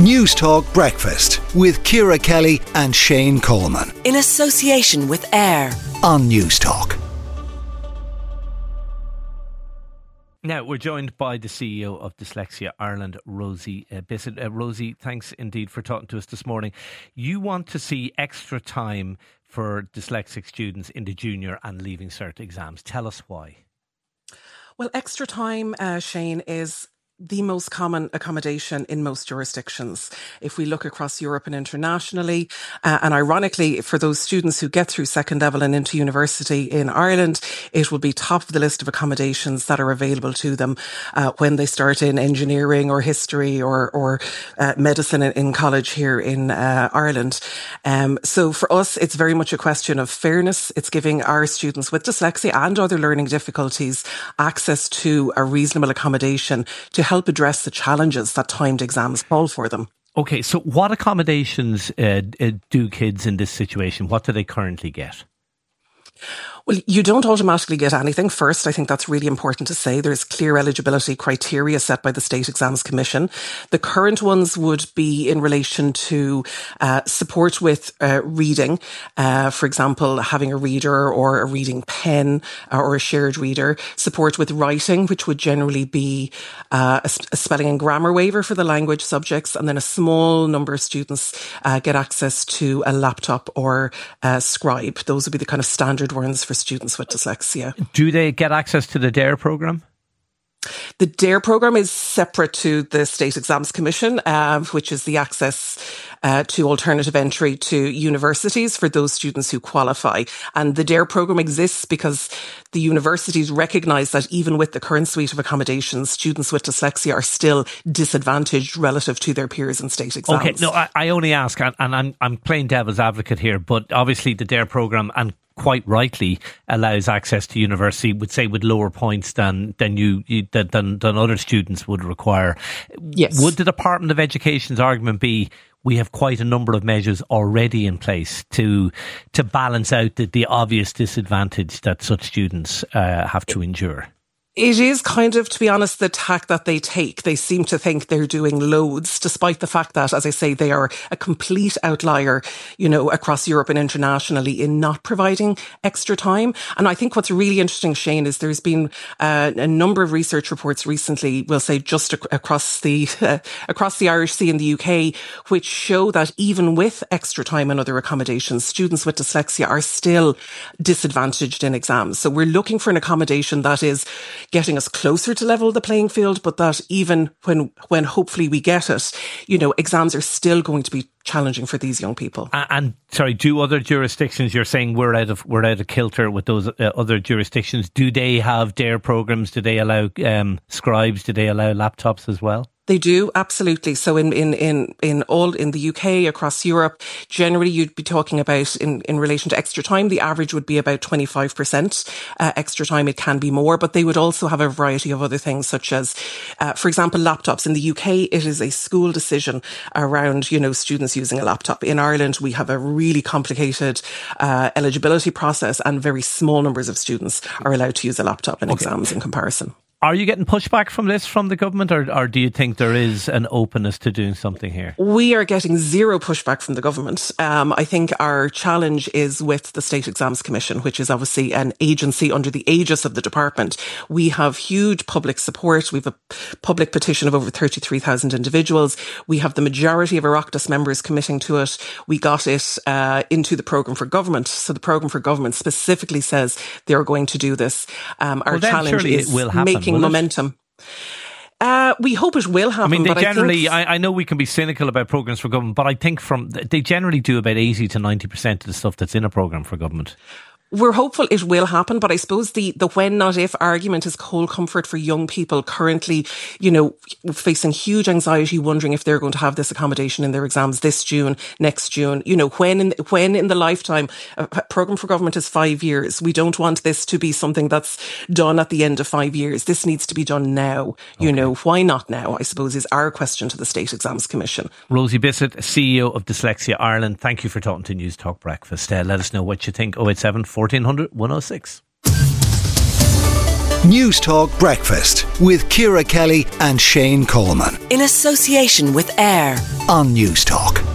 News Talk Breakfast with Ciara Kelly and Shane Coleman. In association with AIR on News Talk. Now, we're joined by the CEO of Dyslexia Ireland, Rosie Bissett. Rosie, thanks indeed for talking to us this morning. You want to see extra time for dyslexic students in the junior and Leaving Cert exams. Tell us why. Well, extra time, Shane, is the most common accommodation in most jurisdictions. If we look across Europe and internationally, and ironically, for those students who get through second level and into university in Ireland, it will be top of the list of accommodations that are available to them when they start in engineering or history or medicine in college here in Ireland. So for us, it's very much a question of fairness. It's giving our students with dyslexia and other learning difficulties access to a reasonable accommodation to help address the challenges that timed exams call for them. Okay, so what accommodations do kids in this situation? What do they currently get? Well, you don't automatically get anything first. I think that's really important to say. There's clear eligibility criteria set by the State Exams Commission. The current ones would be in relation to support with reading. For example, having a reader or a reading pen or a shared reader. Support with writing, which would generally be a spelling and grammar waiver for the language subjects. And then a small number of students get access to a laptop or a scribe. Those would be the kind of standard ones for students with dyslexia. Do they get access to the DARE programme? The DARE programme is separate to the State Exams Commission, which is the access to alternative entry to universities for those students who qualify. And the DARE programme exists because the universities recognise that even with the current suite of accommodations, students with dyslexia are still disadvantaged relative to their peers in state exams. Okay, no, I only ask, and I'm playing devil's advocate here, but obviously the DARE programme, and quite rightly, allows access to university, would say, with lower points than other students would require. Yes. Would the Department of Education's argument be we have quite a number of measures already in place to balance out the obvious disadvantage that such students have to endure? It is kind of, to be honest, the tack that they take. They seem to think they're doing loads, despite the fact that, as I say, they are a complete outlier, across Europe and internationally in not providing extra time. And I think what's really interesting, Shane, is there's been a number of research reports recently, we'll say just across the Irish Sea in the UK, which show that even with extra time and other accommodations, students with dyslexia are still disadvantaged in exams. So we're looking for an accommodation that is getting us closer to level the playing field, but that even when hopefully we get it, exams are still going to be challenging for these young people. And sorry, do other jurisdictions, you're saying we're out of kilter with those other jurisdictions, do they have DARE programs? Do they allow scribes? Do they allow laptops as well? They do, absolutely. So in the UK, across Europe, generally you'd be talking about in relation to extra time, the average would be about 25% extra time. It can be more, but they would also have a variety of other things, such as, for example, laptops. In the UK, it is a school decision around, students using a laptop. In Ireland, we have a really complicated eligibility process, and very small numbers of students are allowed to use a laptop in exams in comparison. Are you getting pushback from this from the government, or do you think there is an openness to doing something here? We are getting zero pushback from the government. I think our challenge is with the State Exams Commission, which is obviously an agency under the aegis of the department. We have huge public support. We have a public petition of over 33,000 individuals. We have the majority of Oireachtas members committing to it. We got it into the programme for government. So the programme for government specifically says they're going to do this. Our challenge is making momentum. We hope it will happen. I mean, they generally, I know we can be cynical about programmes for government, but I think they generally do about 80 to 90% of the stuff that's in a programme for government. We're hopeful it will happen, but I suppose the when not if argument is cold comfort for young people currently, facing huge anxiety, wondering if they're going to have this accommodation in their exams this June, next June. When in the lifetime, a programme for government is 5 years. We don't want this to be something that's done at the end of 5 years. This needs to be done now. Okay. Why not now, I suppose, is our question to the State Exams Commission. Rosie Bissett, CEO of Dyslexia Ireland, thank you for talking to News Talk Breakfast. Let us know what you think. 087 1400 106. News Talk Breakfast with Ciara Kelly and Shane Coleman In association with AIR on News Talk.